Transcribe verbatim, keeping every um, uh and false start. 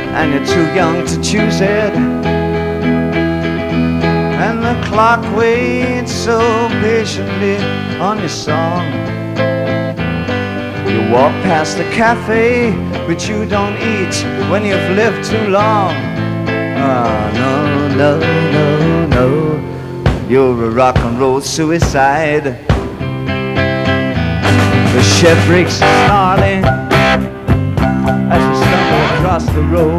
and you're too young to choose it. And the clock waits so patiently on your song. You walk past the cafe, but you don't eat when you've lived too long. Ah, no, no, no, no, you're a rock and roll suicide. The shed breaks snarling as you stumble across the road.